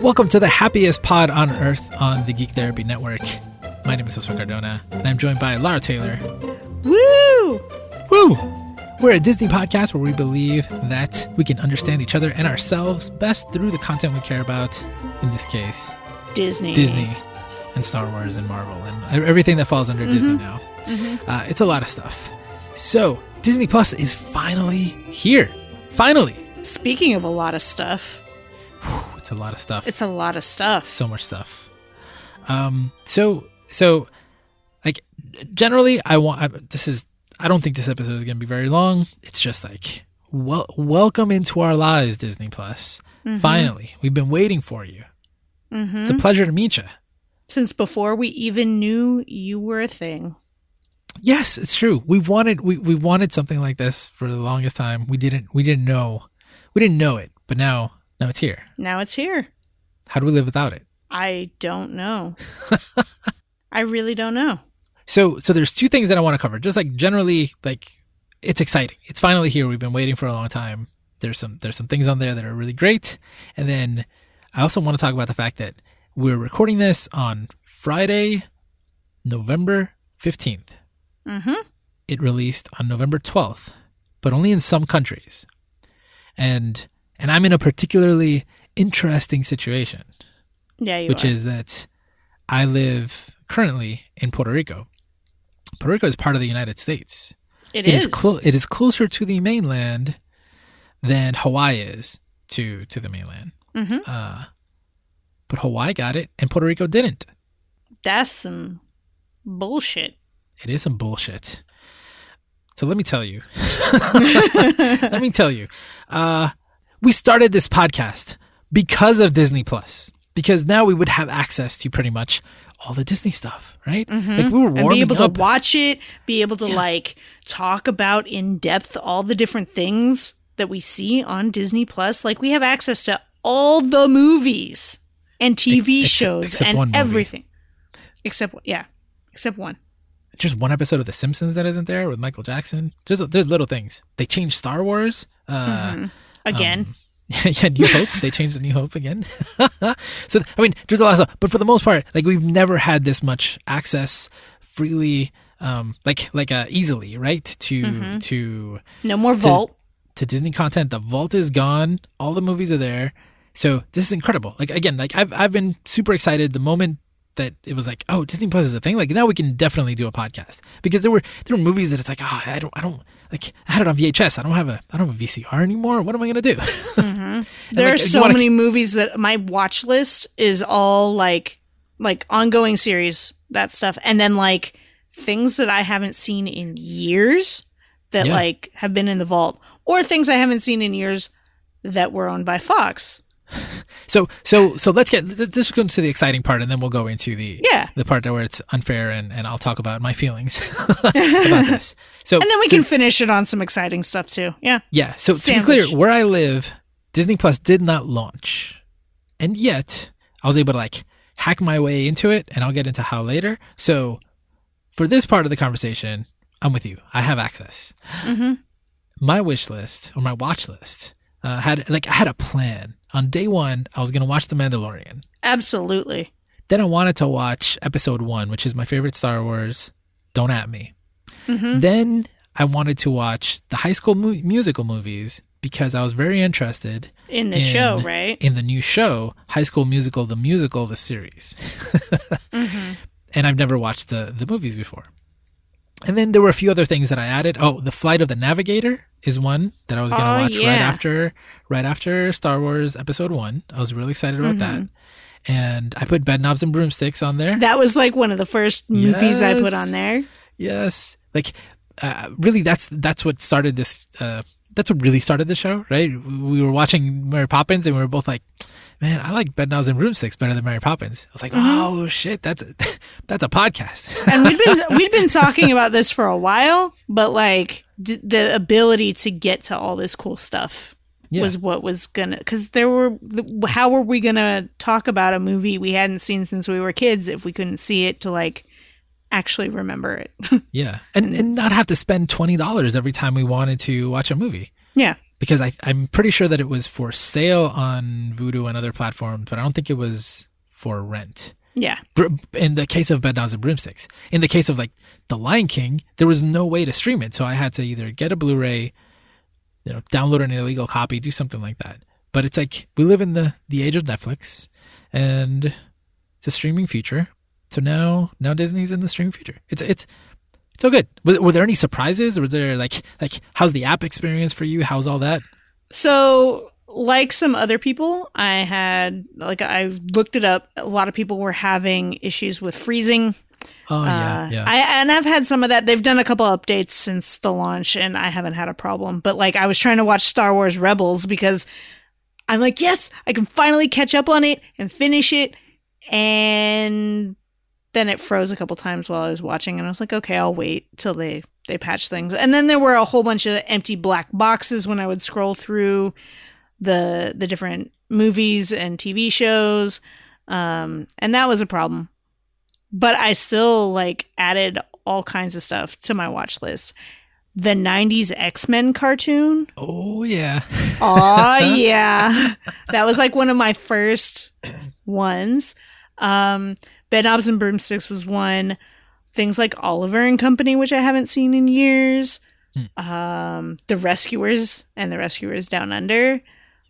Welcome to the happiest pod on earth on the Geek Therapy Network. My name is Josue Cardona, and I'm joined by Lara Taylor. Woo! Woo! We're a Disney podcast where we believe that we can understand each other and ourselves best through the content we care about. In this case, Disney and Star Wars and Marvel and everything that falls under Disney now. It's a lot of stuff. So, Disney Plus is finally here. Finally! Speaking of a lot of stuff. It's a lot of stuff. It's a lot of stuff. So much stuff. So, like, generally, I don't think this episode is going to be very long. It's just like, welcome into our lives, Disney Plus. Finally, we've been waiting for you. It's a pleasure to meet you. Since before we even knew you were a thing. Yes, it's true. We wanted something like this for the longest time. We didn't know it, but now it's here. Now it's here. How do we live without it? I don't know. I really don't know. So there's two things that I want to cover. Just like generally, like, it's exciting. It's finally here. We've been waiting for a long time. There's some things on there that are really great. And then I also want to talk about the fact that we're recording this on Friday, November 15th. It released on November 12th, but only in some countries. And I'm in a particularly interesting situation. Yeah, you which are. is that I live currently in Puerto Rico. Puerto Rico is part of the United States. It is. It is closer to the mainland than Hawaii is to the mainland. But Hawaii got it and Puerto Rico didn't. That's some bullshit. It is some bullshit. So let me tell you. We started this podcast because of Disney Plus. Because now we would have access to pretty much all the Disney stuff, right? Like, we were warming up. And be able to watch it, be able to like talk about in depth all the different things that we see on Disney Plus. Like, we have access to all the movies and TV shows and everything. Except one. Just one episode of The Simpsons that isn't there with Michael Jackson. There's little things. They changed Star Wars. Again. Yeah, New Hope. They changed the New Hope again. So, I mean, there's a lot of stuff. But for the most part, like, we've never had this much access freely, easily, right? To no more Vault. To Disney content. The Vault is gone. All the movies are there. So this is incredible. Like, again, like, I've been super excited the moment that it was like, oh, Disney Plus is a thing. Like, now we can definitely do a podcast, because there were movies that it's like, oh, I don't like, I had it on VHS. I don't have a VCR anymore. What am I gonna do? There are so many movies that my watch list is all like ongoing series, that stuff, and then like things that I haven't seen in years that like have been in the vault, or things I haven't seen in years that were owned by Fox. So let's go into the exciting part, and then we'll go into the part where it's unfair, and I'll talk about my feelings about this. So, and then we can finish it on some exciting stuff too. Yeah. Yeah. So to be clear, where I live, Disney Plus did not launch, and yet I was able to like hack my way into it, and I'll get into how later. So for this part of the conversation, I'm with you. I have access. My wish list, or my watch list, I had a plan. On day one, I was going to watch The Mandalorian. Absolutely. Then I wanted to watch episode 1, which is my favorite Star Wars. Don't at me. Then I wanted to watch the High School Musical movies, because I was very interested in the show, right? In the new show, High School Musical, the series. And I've never watched the movies before. And then there were a few other things that I added. Oh, The Flight of the Navigator is one that I was going to watch right after Star Wars Episode 1. I was really excited about that. And I put Bedknobs and Broomsticks on there. That was like one of the first movies I put on there. Yes. Like, really, that's what started this. That's what really started the show, right? We were watching Mary Poppins, and we were both like, man, I like Bedknobs and Broomsticks better than Mary Poppins. I was like, oh shit, that's a podcast. And we'd been talking about this for a while, but like the ability to get to all this cool stuff was what was gonna, because how were we gonna talk about a movie we hadn't seen since we were kids if we couldn't see it to like actually remember it? Yeah, and not have to spend $20 every time we wanted to watch a movie. Yeah. because I'm pretty sure that it was for sale on Vudu and other platforms, but I don't think it was for rent. Yeah. In the case of Bedknobs and Broomsticks. In the case of like The Lion King, there was no way to stream it. So I had to either get a Blu-ray, download an illegal copy, do something like that. But it's like we live in the age of Netflix, and it's a streaming future. So now Disney's in the streaming future. It's so good. Were there any surprises? Or was there like how's the app experience for you? How's all that? So like some other people, I looked it up. A lot of people were having issues with freezing. Oh, yeah. I've had some of that. They've done a couple updates since the launch, and I haven't had a problem. But like, I was trying to watch Star Wars Rebels because I'm like, yes, I can finally catch up on it and finish it. And then it froze a couple times while I was watching, and I was like, okay, I'll wait till they patch things. And then there were a whole bunch of empty black boxes when I would scroll through the different movies and TV shows, and that was a problem. But I still added all kinds of stuff to my watch list. The 90s X-Men cartoon. Oh yeah. Oh yeah. That was one of my first ones. Bedknobs and Broomsticks was one. Things like Oliver and Company, which I haven't seen in years. The Rescuers and The Rescuers Down Under.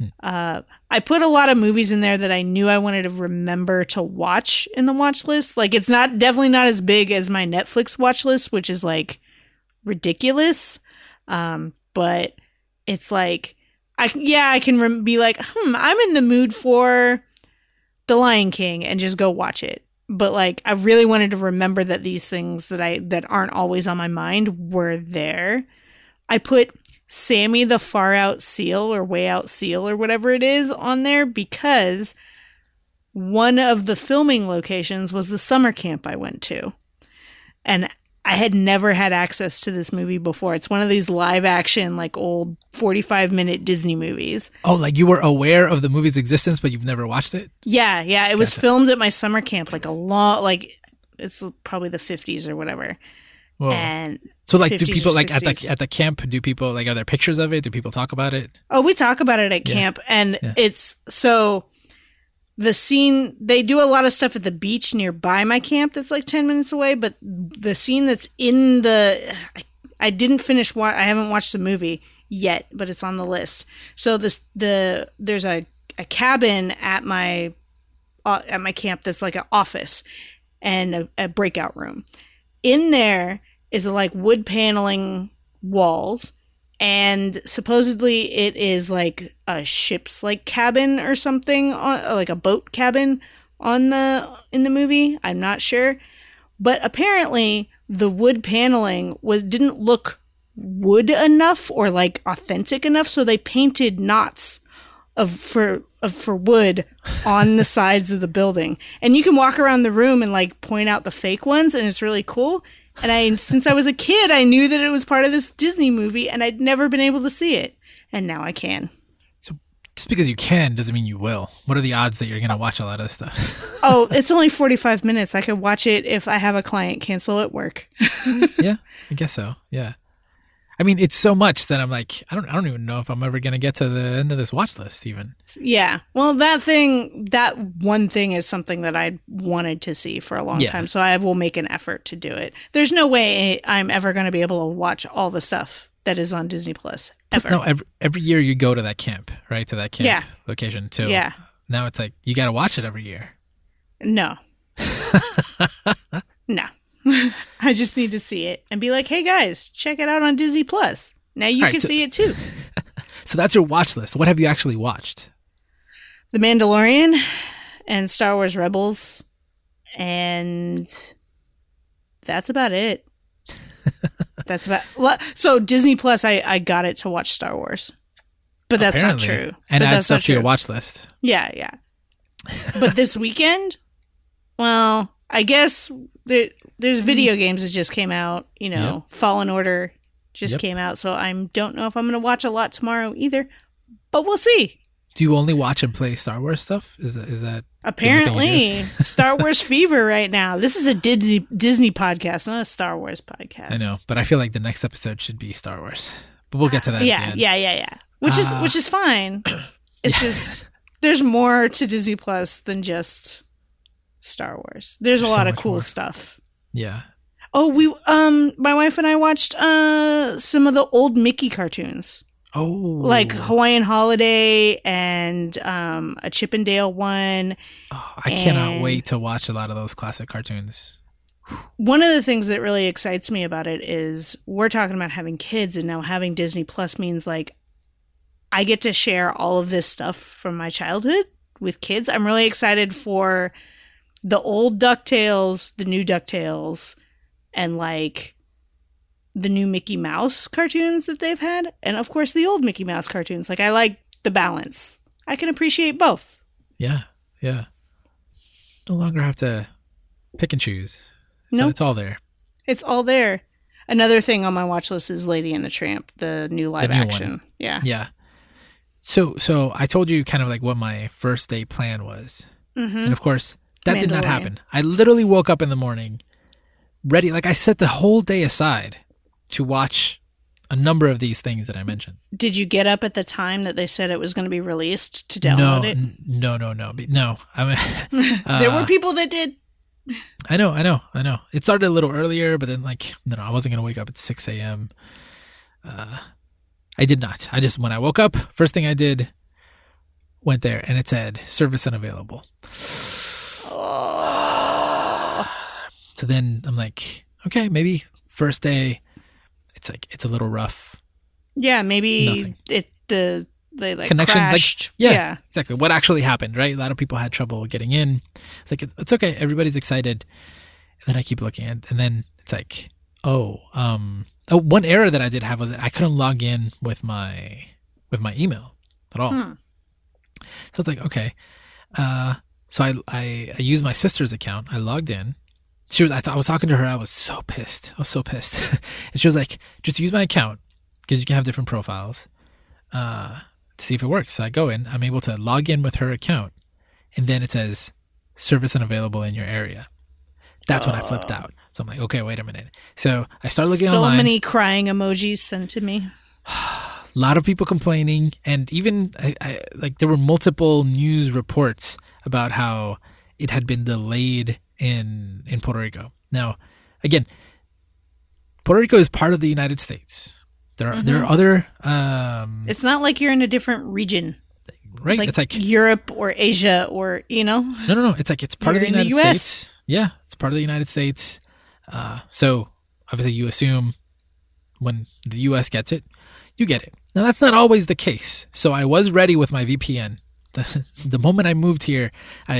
I put a lot of movies in there that I knew I wanted to remember to watch in the watch list. It's definitely not as big as my Netflix watch list, which is ridiculous. But it's I can be I'm in the mood for The Lion King and just go watch it. But I really wanted to remember that these things that aren't always on my mind were there. I put Sammy the Far Out Seal or Way Out Seal or whatever it is on there because one of the filming locations was the summer camp I went to. And I had never had access to this movie before. It's one of these live action, old 45-minute Disney movies. Oh, you were aware of the movie's existence, but you've never watched it? Yeah. It was filmed at my summer camp, it's probably the 50s or whatever. Whoa. And so do people at the camp, do people are there pictures of it? Do people talk about it? Oh, we talk about it at camp, and it's so the scene, they do a lot of stuff at the beach nearby my camp that's 10 minutes away, but the scene that's in I didn't finish I haven't watched the movie yet, but it's on the list. So there's a cabin at my camp that's an office and a breakout room. In there is wood paneling walls, and supposedly it is a ship's cabin or something, a boat cabin in the movie. I'm not sure, but apparently the wood paneling didn't look wood enough or authentic enough, so they painted knots for wood on the sides of the building, and you can walk around the room and point out the fake ones, and it's really cool. And since I was a kid, I knew that it was part of this Disney movie, and I'd never been able to see it, and now I can. So just because you can doesn't mean you will. What are the odds that you're going to watch a lot of this stuff? Oh, it's only 45 minutes. I could watch it if I have a client cancel at work. Yeah, I guess so. Yeah. I mean, it's so much that I'm I don't even know if I'm ever going to get to the end of this watch list even. Yeah. Well, that one thing is something that I wanted to see for a long time. So I will make an effort to do it. There's no way I'm ever going to be able to watch all the stuff that is on Disney Plus. Ever. No, every year you go to that camp, right? To that camp location too. Yeah. Now it's you got to watch it every year. No. No. I just need to see it and be hey guys, check it out on Disney Plus. Now you can see it too. So that's your watch list. What have you actually watched? The Mandalorian and Star Wars Rebels, and that's about it. So Disney Plus, I got it to watch Star Wars, but that's not true. And add stuff to your watch list. Yeah. But this weekend, well, I guess there's video games that just came out. Fallen Order just came out, so I don't know if I'm going to watch a lot tomorrow either. But we'll see. Do you only watch and play Star Wars stuff? Is that apparently Star Wars fever right now? This is a Disney podcast, not a Star Wars podcast. I know, but I feel the next episode should be Star Wars. But we'll get to that. Yeah. which is fine. It's just there's more to Disney Plus than just Star Wars. There's a lot of cool stuff. Yeah. Oh, my wife and I watched some of the old Mickey cartoons. Oh, like Hawaiian Holiday and a Chip and Dale one. Oh, I cannot wait to watch a lot of those classic cartoons. One of the things that really excites me about it is we're talking about having kids, and now having Disney Plus means like I get to share all of this stuff from my childhood with kids. I'm really excited for the old DuckTales, the new DuckTales, and like the new Mickey Mouse cartoons that they've had, and of course the old Mickey Mouse cartoons. Like I like the balance. I can appreciate both. Yeah. No longer have to pick and choose. So nope. It's all there. It's all there. Another thing on my watch list is Lady and the Tramp, the new live action. One. Yeah. So I told you kind of like what my first day plan was. Mm-hmm. And of course, that did not happen. I literally woke up in the morning ready. Like I set the whole day aside to watch a number of these things that I mentioned. Did you get up at the time that they said it was going to be released to download it? No. I mean, there were people that did. I know. It started a little earlier, but then like, no, I wasn't going to wake up at 6 a.m. I did not. When I woke up, first thing I did, went there and it said service unavailable. Oh. So then I'm like, okay, maybe first day, it's a little rough. Yeah, maybe they like connection crashed. Like, yeah, exactly. What actually happened, right? A lot of people had trouble getting in. It's like it's okay, everybody's excited. And then I keep looking at, and then it's like, one error that I did have was that I couldn't log in with my email at all. So it's like, okay. So I used my sister's account. I logged in. I was talking to her. I was so pissed. And she was like, just use my account because you can have different profiles to see if it works. So I go in. I'm able to log in with her account. And then it says service unavailable in your area. That's when I flipped out. So I'm like, okay, wait a minute. So I started looking online. So many crying emojis sent to me. A lot of people complaining. And even I like there were multiple news reports about how it had been delayed in Puerto Rico. Now, again, Puerto Rico is part of the United States. There are other. It's not like you're in a different region, right? Like it's like Europe or Asia or No. It's like it's part of the United States. Yeah, it's part of the United States. So obviously, you assume when the U.S. gets it, you get it. Now that's not always the case. So I was ready with my VPN. The moment I moved here,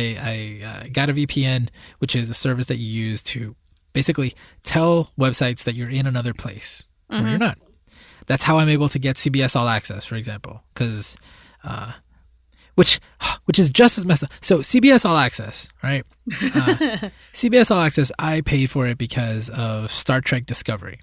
I got a VPN, which is a service that you use to basically tell websites that you're in another place where you're not. That's how I'm able to get CBS All Access, for example, because which is just as messed up. So CBS All Access, right? CBS All Access, I paid for it because of Star Trek Discovery.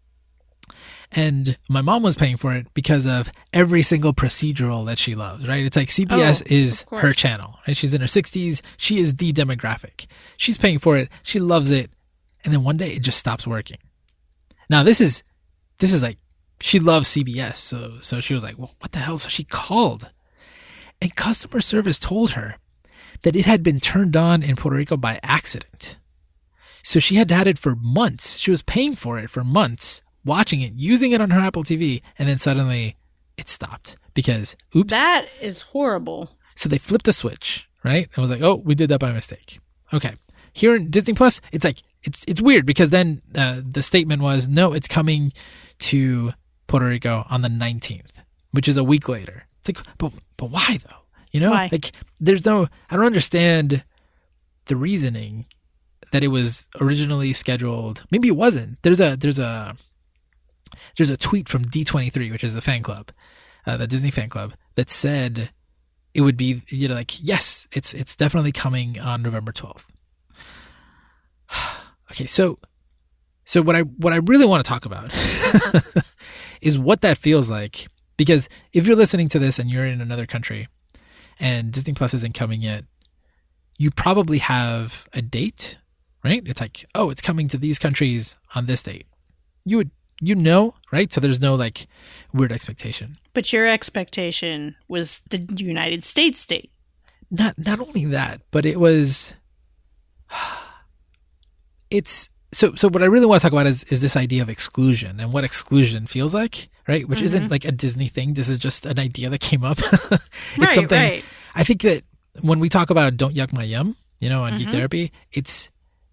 And my mom was paying for it because of every single procedural that she loves, right? It's like CBS is her channel, right? She's in her 60s. She is the demographic. She's paying for it. She loves it. And then one day it just stops working. Now this is like, she loves CBS. So she was like, well, what the hell? So she called and customer service told her that it had been turned on in Puerto Rico by accident. So she had had it for months. She was paying for it for months, watching it, using it on her Apple TV, and then suddenly it stopped because, oops. That is horrible. So they flipped a switch, right? I was like, oh, we did that by mistake. Okay. Here in Disney Plus, it's like, it's weird because then the statement was, no, it's coming to Puerto Rico on the 19th, which is a week later. It's like, but why though? Why? Like I don't understand the reasoning that it was originally scheduled. Maybe it wasn't. There's a tweet from D23, which is the fan club, the Disney fan club, that said it would be, like, yes, it's definitely coming on November 12th. Okay, so what I really want to talk about is what that feels like, because if you're listening to this and you're in another country and Disney Plus isn't coming yet, you probably have a date, right? It's like, oh, it's coming to these countries on this date. You right? So there's no like weird expectation. But your expectation was the United States date. Not only that, but it was. It's so what I really want to talk about is this idea of exclusion and what exclusion feels like, right? Which isn't like a Disney thing. This is just an idea that came up. It's something right. I think that when we talk about Don't Yuck My Yum, on Geek Therapy, it's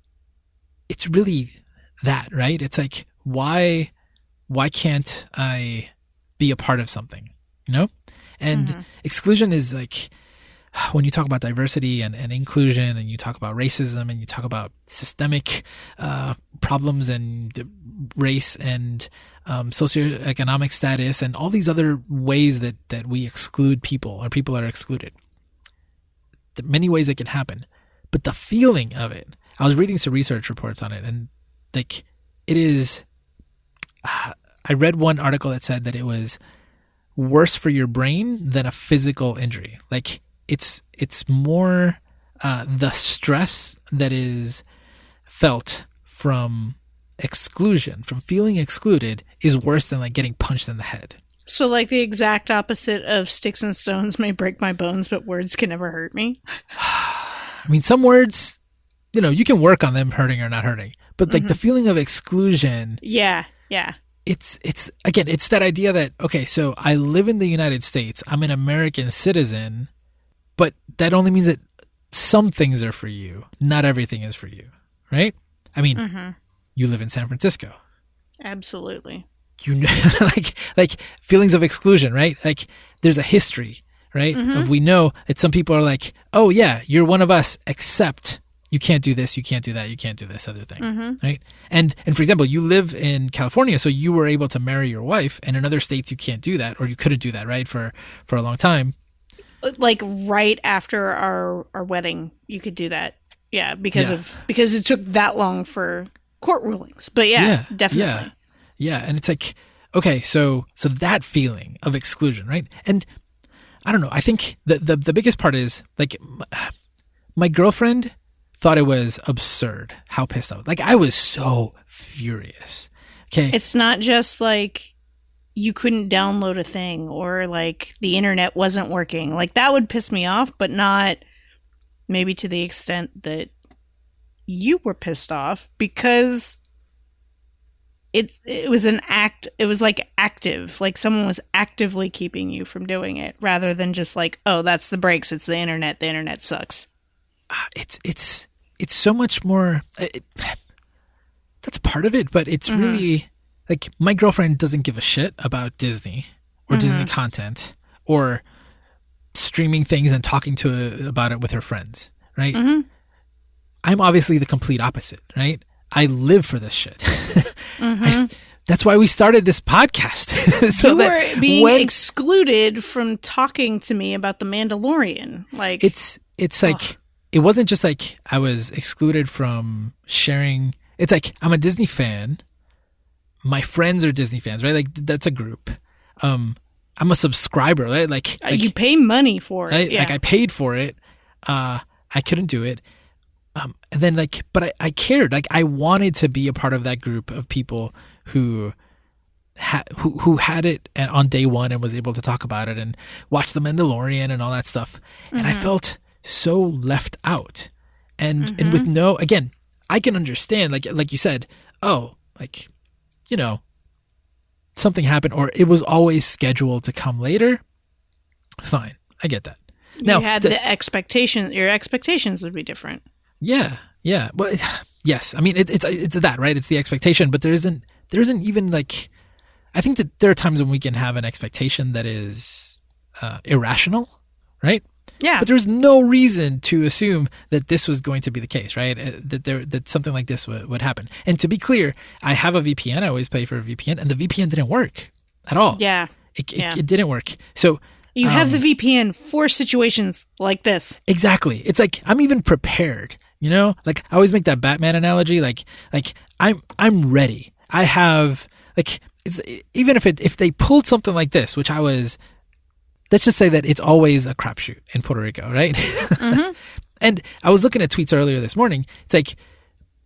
really that, right? It's like, why can't I be a part of something, And exclusion is like, when you talk about diversity and inclusion, and you talk about racism, and you talk about systemic problems and race and socioeconomic status and all these other ways that we exclude people or people are excluded. There are many ways it can happen. But the feeling of it, I was reading some research reports on it, and like it is, I read one article that said that it was worse for your brain than a physical injury. Like it's more the stress that is felt from exclusion, from feeling excluded, is worse than like getting punched in the head. So like the exact opposite of sticks and stones may break my bones, but words can never hurt me. I mean, some words, you can work on them hurting or not hurting, but like the feeling of exclusion. Yeah. It's again, it's that idea that, okay, so I live in the United States, I'm an American citizen, but that only means that some things are for you. Not everything is for you, right? I mean, you live in San Francisco. Absolutely. Like feelings of exclusion, right? Like there's a history, right? Of we know that some people are like, oh yeah, you're one of us, except you can't do this, you can't do that, you can't do this other thing, right? And for example, you live in California, so you were able to marry your wife, and in other states you can't do that, or you couldn't do that, right? For a long time. Like right after our wedding, you could do that. Yeah, because it took that long for court rulings. But yeah, definitely. Yeah, and it's like, okay, so that feeling of exclusion, right? And I don't know, I think the biggest part is like my girlfriend thought it was absurd how pissed I was. Like I was so furious. Okay. It's not just like you couldn't download a thing or like the internet wasn't working. Like that would piss me off, but not maybe to the extent that you were pissed off, because it was an act. It was like active, like someone was actively keeping you from doing it, rather than just like, oh, that's the brakes. It's the internet. The internet sucks. It's so much more. That's part of it, but it's really like my girlfriend doesn't give a shit about Disney or Disney content or streaming things and talking about it with her friends, right? I'm obviously the complete opposite, right? I live for this shit. That's why we started this podcast. So you were being excluded from talking to me about The Mandalorian. Like it's like it wasn't just like I was excluded from sharing. It's like I'm a Disney fan. My friends are Disney fans, right? Like that's a group. I'm a subscriber, right? Like you pay money for it. Right? Yeah. Like I paid for it. I couldn't do it. And then like, but I cared. Like I wanted to be a part of that group of people who had it on day one and was able to talk about it and watch The Mandalorian and all that stuff. And I felt so left out. And with again, I can understand, like you said, oh, like, something happened or it was always scheduled to come later. Fine. I get that. Now, you had the expectation, your expectations would be different. Yeah. Well, yes. I mean, it's that, right? It's the expectation, but there isn't even like, I think that there are times when we can have an expectation that is irrational, right? Yeah. But there's no reason to assume that this was going to be the case, right? That something like this would happen. And to be clear, I have a VPN. I always pay for a VPN, and the VPN didn't work at all. Yeah. It didn't work. So you have the VPN for situations like this. Exactly. It's like I'm even prepared. Like I always make that Batman analogy. Like I'm ready. I have like even if they pulled something like this, which I was. Let's just say that it's always a crapshoot in Puerto Rico, right? And I was looking at tweets earlier this morning. It's like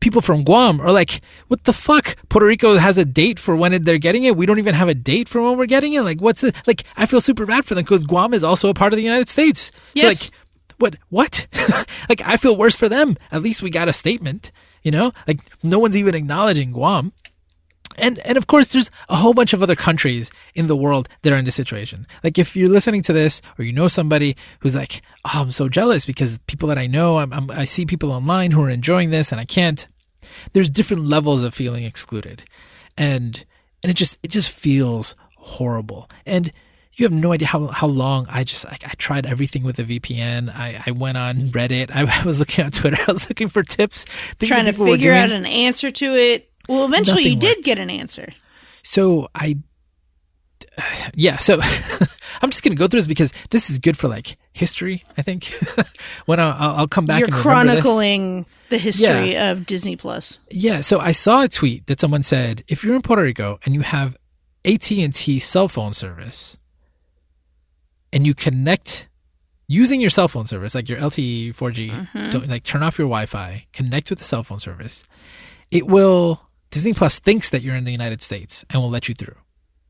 people from Guam are like, what the fuck? Puerto Rico has a date for when they're getting it. We don't even have a date for when we're getting it. Like, what's it? Like, I feel super bad for them because Guam is also a part of the United States. Yes. So like, what? Like, I feel worse for them. At least we got a statement, like no one's even acknowledging Guam. And of course, there's a whole bunch of other countries in the world that are in this situation. Like, if you're listening to this, or you know somebody who's like, "Oh, I'm so jealous because people that I know, I see people online who are enjoying this, and I can't." There's different levels of feeling excluded, and it just feels horrible. And you have no idea how long I tried everything with a VPN. I went on Reddit. I was looking on Twitter. I was looking for tips, trying to figure out an answer to it. Well, eventually you did get an answer. So I'm just going to go through this because this is good for like history, I think. When I'll come back and chronicling the history of Disney Plus. Yeah. So I saw a tweet that someone said, if you're in Puerto Rico and you have AT&T cell phone service and you connect using your cell phone service, like your LTE 4G, don't like turn off your Wi-Fi, connect with the cell phone service, Disney Plus thinks that you're in the United States and will let you through.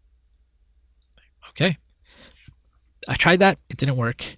Okay. I tried that. It didn't work.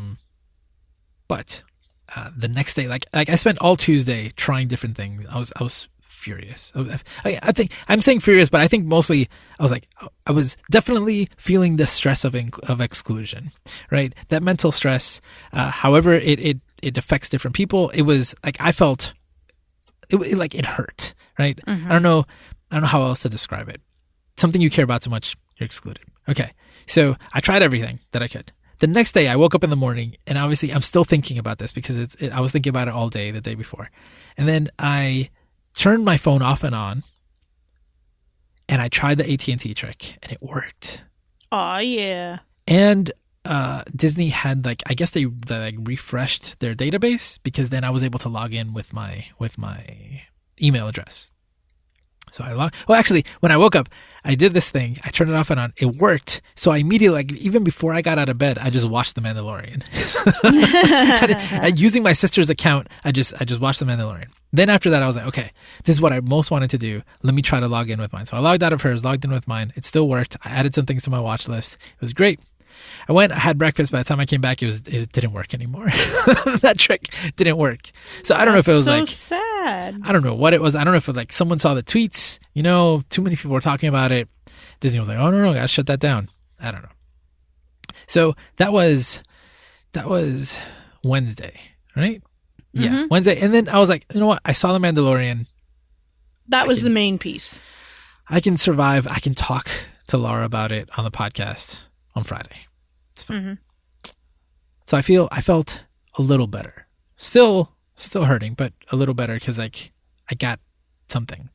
But the next day, like I spent all Tuesday trying different things. I was furious. I think I'm saying furious, but I think mostly I was definitely feeling the stress of exclusion, right? That mental stress, however it affects different people. It was like, I felt it hurt. Right? I don't know how else to describe it. Something you care about so much, you're excluded. Okay. So I tried everything that I could. The next day I woke up in the morning and obviously I'm still thinking about this because I was thinking about it all day the day before. And then I turned my phone off and on and I tried the AT&T trick and it worked. Oh yeah. And Disney had I guess they refreshed their database because then I was able to log in with my email address. So actually, when I woke up, I did this thing. I turned it off and on. It worked. So I immediately, even before I got out of bed, I just watched The Mandalorian. Using my sister's account, I just watched The Mandalorian. Then after that, I was like, okay, this is what I most wanted to do. Let me try to log in with mine. So I logged out of hers, logged in with mine. It still worked. I added some things to my watch list. It was great. I went, I had breakfast. By the time I came back, it didn't work anymore. That trick didn't work. So I don't know if it was so sad. I don't know what it was. I don't know if it was someone saw the tweets, too many people were talking about it. Disney was like, oh no, gotta shut that down. I don't know. So that was Wednesday, right? Mm-hmm. Yeah, Wednesday. And then I was like, you know what? I saw The Mandalorian. That was the main piece. I can survive. I can talk to Laura about it on the podcast on Friday. It's fine. Mm-hmm. So I felt a little better. Still hurting, but a little better because I got something.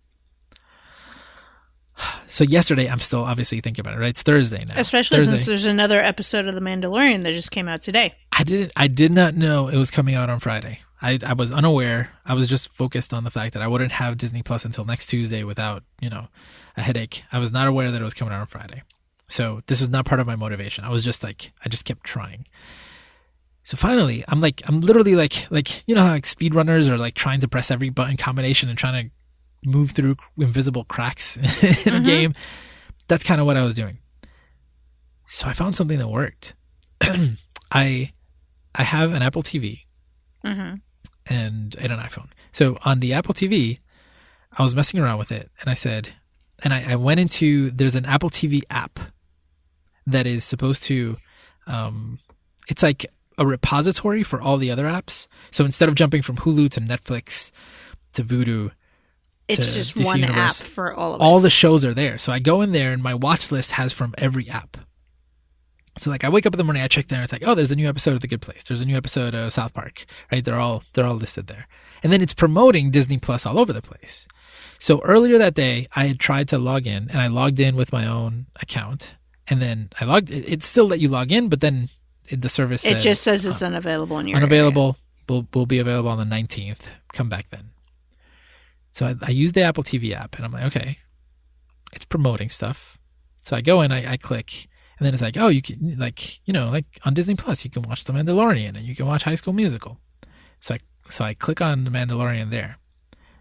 So yesterday, I'm still obviously thinking about it, right? It's Thursday now. Especially since there's another episode of The Mandalorian that just came out today. I did not know it was coming out on Friday. I was unaware. I was just focused on the fact that I wouldn't have Disney Plus until next Tuesday without, a headache. I was not aware that it was coming out on Friday. So this was not part of my motivation. I was just I just kept trying. So finally, I'm literally like how speedrunners are trying to press every button combination and trying to move through invisible cracks in a game. That's kind of what I was doing. So I found something that worked. I have an Apple TV and an iPhone. So on the Apple TV, I was messing around with it and I said, and I went into, there's an Apple TV app that is supposed to, it's like a repository for all the other apps. So instead of jumping from Hulu to Netflix to Vudu, it's just DC one Universe, app for all of it. All the shows are there. So I go in there and my watch list has from every app. So I wake up in the morning, I check there, and it's like, oh, there's a new episode of The Good Place. There's a new episode of South Park, right? They're all listed there. And then it's promoting Disney Plus all over the place. So earlier that day, I had tried to log in, and I logged in with my own account. And then it still let you log in, but then the service said, it just says it's unavailable in your unavailable. Will be available on the 19th. Come back then. So I used the Apple TV app, and I'm like, okay, it's promoting stuff. So I go in, I click, and then it's like, oh, you can on Disney Plus, you can watch The Mandalorian and you can watch High School Musical. So I click on The Mandalorian there.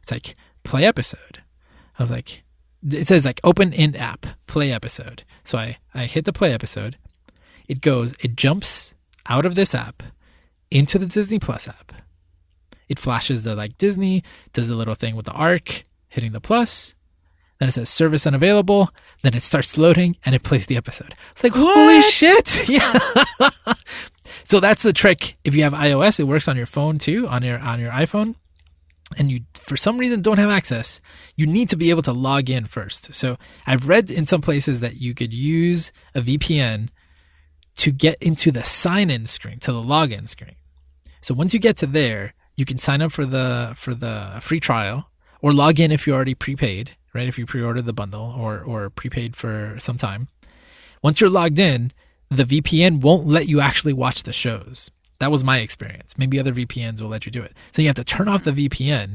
It's like play episode. I was like, it says like open in app, play episode. So I hit the play episode. It jumps out of this app into the Disney Plus app. It flashes the like Disney, does the little thing with the arc, hitting the plus. Then it says service unavailable. Then it starts loading and it plays the episode. It's like, what? Holy shit. Yeah. So that's the trick. If you have iOS, it works on your phone too, on your iPhone. And you, for some reason, don't have access, you need to be able to log in first. So I've read in some places that you could use a VPN to get into the sign-in screen, to the login screen. So once you get to there, you can sign up for the free trial or log in if you already prepaid, right? If you pre-ordered the bundle or prepaid for some time. Once you're logged in, the VPN won't let you actually watch the shows. That was my experience. Maybe other VPNs will let you do it. So you have to turn off the VPN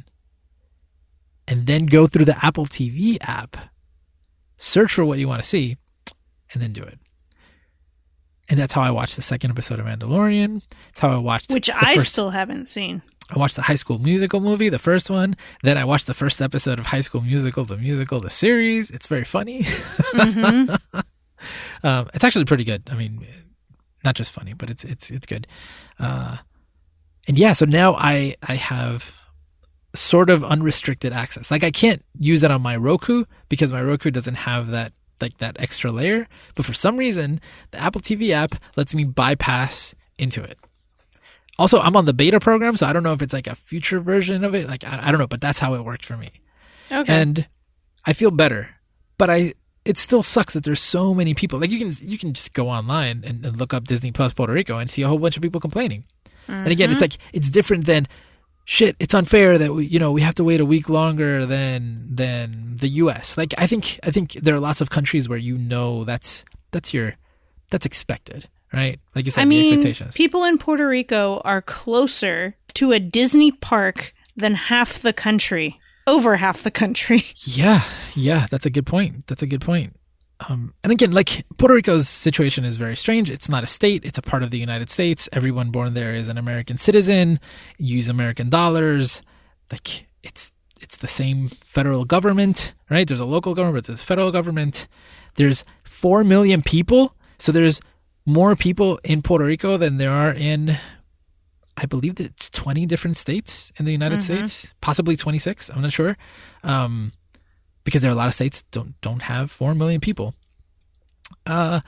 and then go through the Apple TV app, search for what you want to see, and then do it. And that's how I watched the second episode of Mandalorian. That's how I watched... Which I still haven't seen. I watched the High School Musical movie, the first one. Then I watched the first episode of High School Musical, the series. It's very funny. Mm-hmm. It's actually pretty good. I mean... not just funny, but it's good. And yeah, so now I have sort of unrestricted access. Like I can't use it on my Roku because my Roku doesn't have that extra layer. But for some reason, the Apple TV app lets me bypass into it. Also, I'm on the beta program, so I don't know if it's like a future version of it. Like I don't know, but that's how it worked for me. Okay. And I feel better, but it still sucks that there's so many people. Like you can just go online and look up Disney Plus Puerto Rico and see a whole bunch of people complaining. Mm-hmm. And again, it's like it's different than shit. It's unfair that we have to wait a week longer than the U.S. Like I think there are lots of countries where that's expected, right? Like you said, the expectations. People in Puerto Rico are closer to a Disney park than half the country. Over half the country. Yeah, that's a good point. And again, like Puerto Rico's situation is very strange. It's not a state. It's a part of the United States. Everyone born there is an American citizen. You use American dollars. Like it's the same federal government, right? There's a local government, but there's a federal government. There's 4 million people. So there's more people in Puerto Rico than there are in... I believe that it's 20 different states in the United States, possibly 26. I'm not sure, because there are a lot of states that don't have 4 million people. But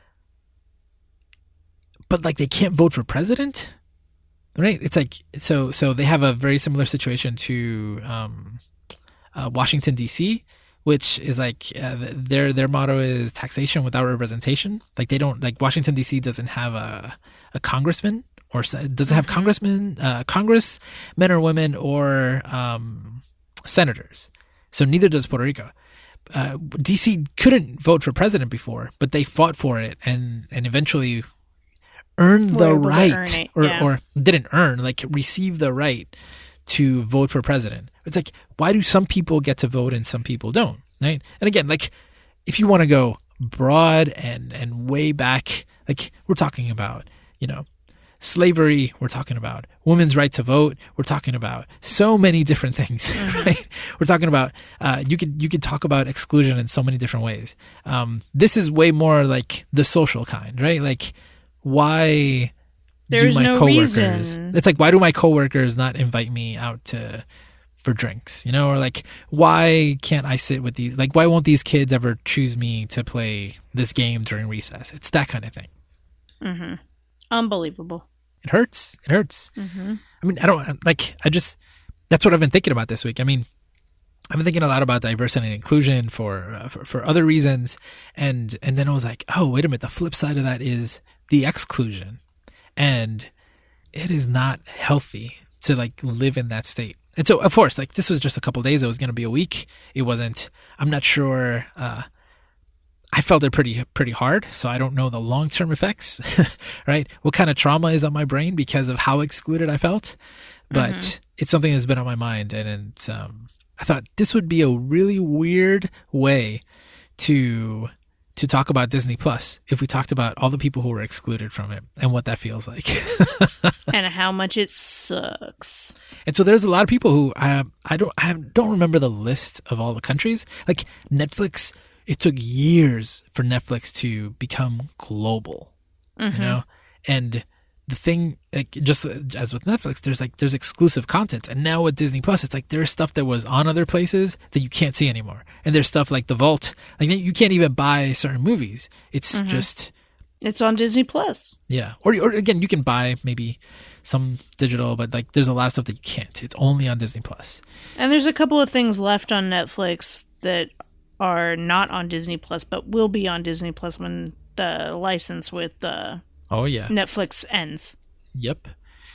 like they can't vote for president, right? It's like so they have a very similar situation to Washington D.C., which is like their motto is taxation without representation. Like they don't like Washington D.C. doesn't have a congressman. Or doesn't have congressmen or women, or senators. So neither does Puerto Rico. DC couldn't vote for president before, but they fought for it and eventually earned the right, or didn't earn, like receive the right to vote for president. It's like, why do some people get to vote and some people don't, right? And again, like if you want to go broad and way back, like we're talking about, slavery, we're talking about women's right to vote, we're talking about so many different things, right? We're talking about you could talk about exclusion in so many different ways. This is way more like the social kind, right? Like why There's do my no coworkers reason. It's like, why do my coworkers not invite me out for drinks, or like why can't I sit with these, like why won't these kids ever choose me to play this game during recess? It's that kind of thing. Unbelievable. It hurts. Mm-hmm. I mean, that's what I've been thinking about this week. I mean, I've been thinking a lot about diversity and inclusion for other reasons. And then I was like, oh, wait a minute. The flip side of that is the exclusion. And it is not healthy to like live in that state. And so, of course, like this was just a couple of days. It was going to be a week. It wasn't, I'm not sure, I felt it pretty hard, so I don't know the long-term effects, right? What kind of trauma is on my brain because of how excluded I felt, but it's something that's been on my mind, and it's, I thought this would be a really weird way to to talk about Disney Plus if we talked about all the people who were excluded from it and what that feels like. And how much it sucks. And so there's a lot of people who I don't remember the list of all the countries. Like Netflix, it took years for Netflix to become global, you know? And the thing, like just as with Netflix, there's exclusive content. And now with Disney Plus, it's like there's stuff that was on other places that you can't see anymore. And there's stuff like The Vault, like you can't even buy certain movies. It's just... It's on Disney Plus. Yeah. Or again, you can buy maybe some digital, but like there's a lot of stuff that you can't. It's only on Disney Plus. And there's a couple of things left on Netflix that are not on Disney Plus, but will be on Disney Plus when the license with Netflix ends. Yep.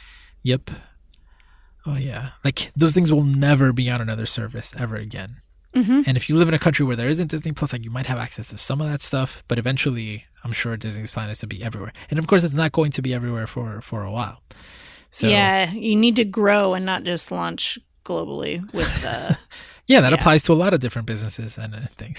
Oh yeah. Like those things will never be on another service ever again. And if you live in a country where there isn't Disney Plus, like you might have access to some of that stuff, but eventually I'm sure Disney's plan is to be everywhere. And of course it's not going to be everywhere for a while. So yeah, you need to grow and not just launch globally with that applies to a lot of different businesses and things.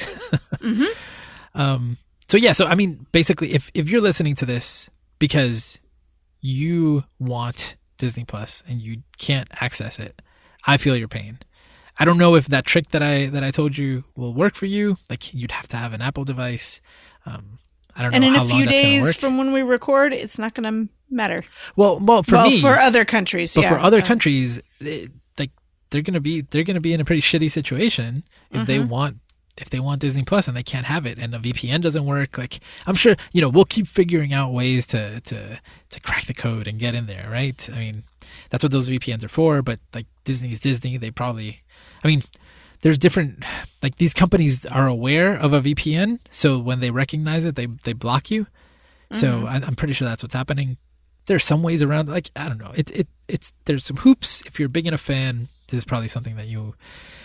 So I mean, basically if you're listening to this because you want Disney Plus and you can't access it, I feel your pain. I don't know if that trick that I told you will work for you. Like you'd have to have an Apple device. I don't know how long that's going to work. And in a few days from when we record, it's not going to matter. Well, for other countries, but for other countries, like they're going to be in a pretty shitty situation if they want Disney Plus and they can't have it, and a VPN doesn't work. Like I'm sure we'll keep figuring out ways to crack the code and get in there, right? I mean, that's what those VPNs are for. But like Disney's Disney, they probably, I mean, there's different, like these companies are aware of a VPN, so when they recognize it, they block you. So I'm pretty sure that's what's happening. There's some ways around. Like I don't know. It's there's some hoops. If you're big enough fan, this is probably something that you're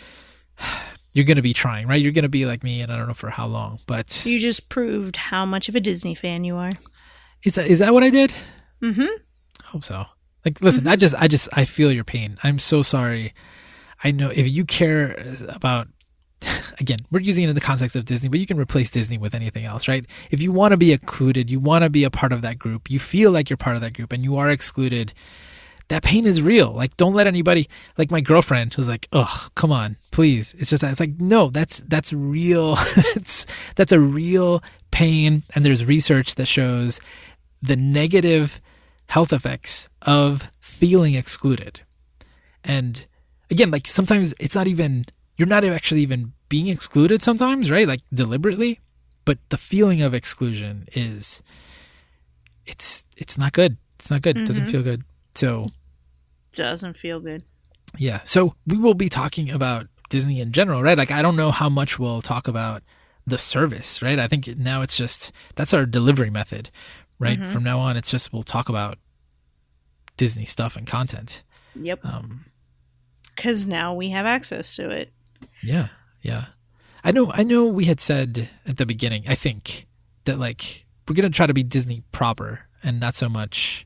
going to be trying, right? You're going to be like me, and I don't know for how long, but you just proved how much of a Disney fan you are. Is that what I did? I hope so. Like, listen, I feel your pain. I'm so sorry. I know if you care about, again, we're using it in the context of Disney, but you can replace Disney with anything else, right? If you want to be included, you want to be a part of that group, you feel like you're part of that group and you are excluded, that pain is real. Like, don't let anybody, like my girlfriend was like, "Ugh, come on, please." It's like, no, that's real. that's a real pain. And there's research that shows the negative health effects of feeling excluded. And again, like sometimes it's not even, you're not actually even being excluded sometimes, right? Like deliberately, but the feeling of exclusion is, it's not good. It's not good. It doesn't feel good. So doesn't feel good. Yeah. So we will be talking about Disney in general, right? Like I don't know how much we'll talk about the service, right? I think now it's just, that's our delivery method, right? From now on, it's just, we'll talk about Disney stuff and content. Yep. Because now we have access to it. Yeah. Yeah. I know we had said at the beginning, I think, that like, we're going to try to be Disney proper and not so much,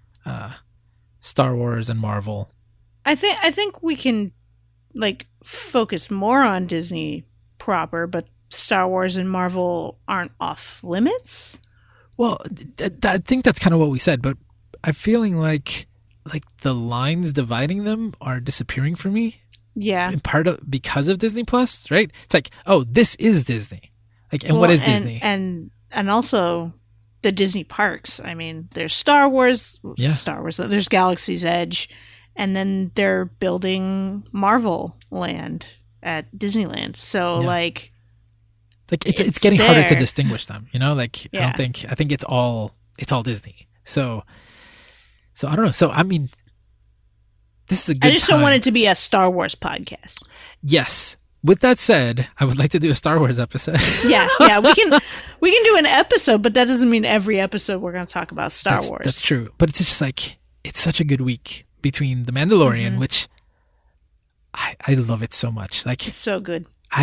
Star Wars and Marvel. I think we can like focus more on Disney proper, but Star Wars and Marvel aren't off limits. Well, I think that's kind of what we said, but I'm feeling like the lines dividing them are disappearing for me. Yeah. In part of because of Disney Plus, right? It's like, oh, this is Disney. Like, and what is Disney? And also the Disney parks. I mean, there's Star Wars. There's Galaxy's Edge, and then they're building Marvel Land at Disneyland. So like it's getting harder to distinguish them. You know, like I think it's all Disney. So I don't know. So I mean, this is a good I just don't want it to be a Star Wars podcast. Yes. With that said, I would like to do a Star Wars episode. yeah, we can do an episode, but that doesn't mean every episode we're going to talk about Star Wars. That's true. But it's just like, it's such a good week between The Mandalorian, which I love it so much. Like, it's so good.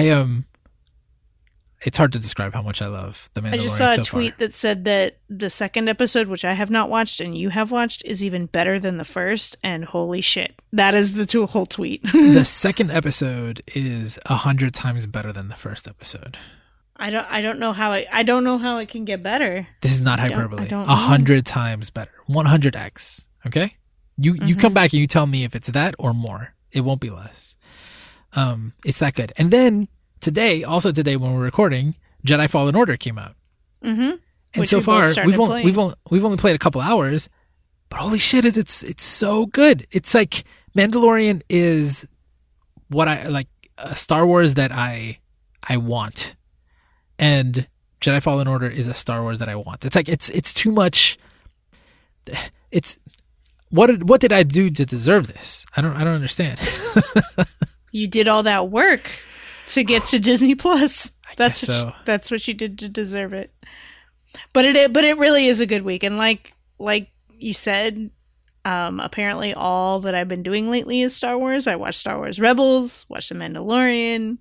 It's hard to describe how much I love The Mandalorian. I just saw a tweet that said that the second episode, which I have not watched and you have watched, is even better than the first. And holy shit, that is the whole tweet. The second episode is 100 times better than the first episode. I don't know how it can get better. This is not hyperbole. 100 times better. 100x. Okay? You come back and you tell me if it's that or more. It won't be less. It's that good. And then today when we're recording, Jedi Fallen Order came out. Mm-hmm. And which so far we've only played a couple hours, but holy shit, it's so good. It's like Mandalorian is what I like, a Star Wars that I want. And Jedi Fallen Order is a Star Wars that I want. It's like it's too much. It's what did I do to deserve this? I don't understand. You did all that work to get to Disney Plus. That's what you did to deserve it. But it really is a good week, and like you said, apparently all that I've been doing lately is Star Wars. I watched Star Wars Rebels, watched The Mandalorian.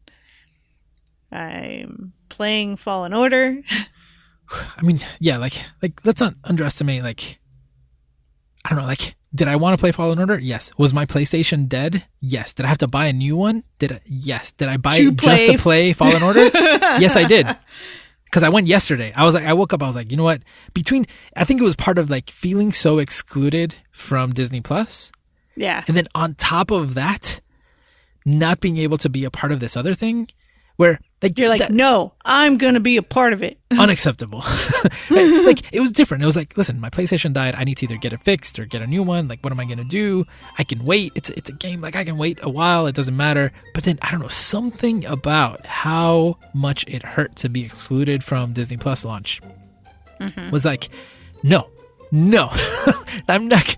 I'm playing Fallen Order. I mean, yeah, like let's not underestimate, like, I don't know, like, did I want to play Fallen Order? Yes. Was my PlayStation dead? Yes. Did I have to buy a new one? Yes. Did I buy it just to play Fallen Order? Yes, I did. Because I went yesterday. I woke up, I was like, you know what? I think it was part of like feeling so excluded from Disney Plus. Yeah. And then on top of that, not being able to be a part of this other thing, where like you're like, no, I'm gonna be a part of it. Unacceptable. Right? Like, it was different. It was like, listen, my PlayStation died. I need to either get it fixed or get a new one. Like, what am I gonna do? I can wait. It's a game. Like, I can wait a while. It doesn't matter. But then I don't know, something about how much it hurt to be excluded from Disney Plus launch was like, no. I'm not.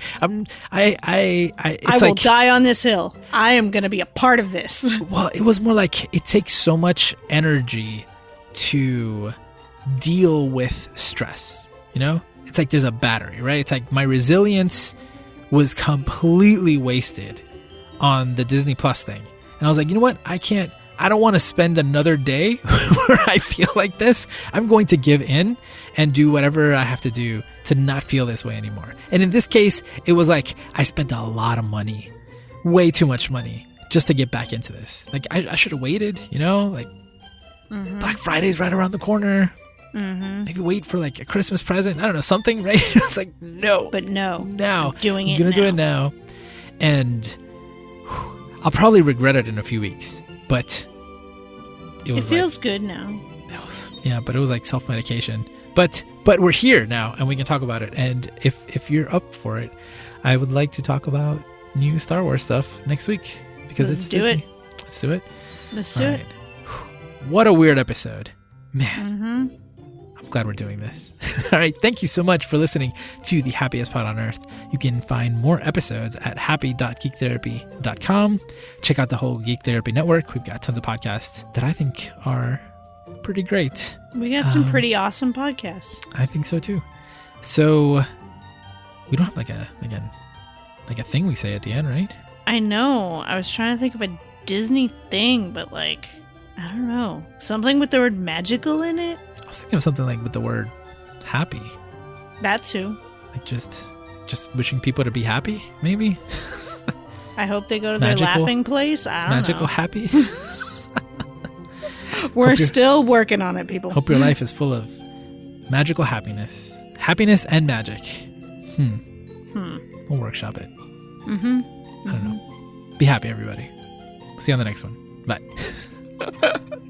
I will die on this hill. I am going to be a part of this. Well, it was more like it takes so much energy to deal with stress. You know, it's like there's a battery, right? It's like my resilience was completely wasted on the Disney Plus thing, and I was like, you know what? I don't want to spend another day where I feel like this. I'm going to give in and do whatever I have to do to not feel this way anymore. And in this case, it was like I spent a lot of money, way too much money, just to get back into this. Like, I should have waited, you know? Like, Black Friday's right around the corner. Maybe wait for like a Christmas present. I don't know, something, right? It's like, no. But no. Now. I'm going to do it now. And I'll probably regret it in a few weeks. But it feels good now. But it was like self-medication. But we're here now, and we can talk about it. And if you're up for it, I would like to talk about new Star Wars stuff next week, because it's Disney. Let's do it. Let's do it. What a weird episode, man. I'm glad we're doing this. All right, thank you so much for listening to the Happiest Pod on Earth. You can find more episodes at happy.geektherapy.com. Check out the whole Geek Therapy Network. We've got tons of podcasts that I think are pretty great. We got some pretty awesome podcasts. I think so too. So we don't have like a thing we say at the end, right? I know. I was trying to think of a Disney thing, but like, I don't know. Something with the word magical in it? I was thinking of something like with the word happy. That too. Like just wishing people to be happy, maybe? I hope they go to their laughing place. I don't know. Magical happy? We're still working on it, people. Hope your life is full of magical happiness. Happiness and magic. We'll workshop it. I don't know. Be happy, everybody. See you on the next one. Bye.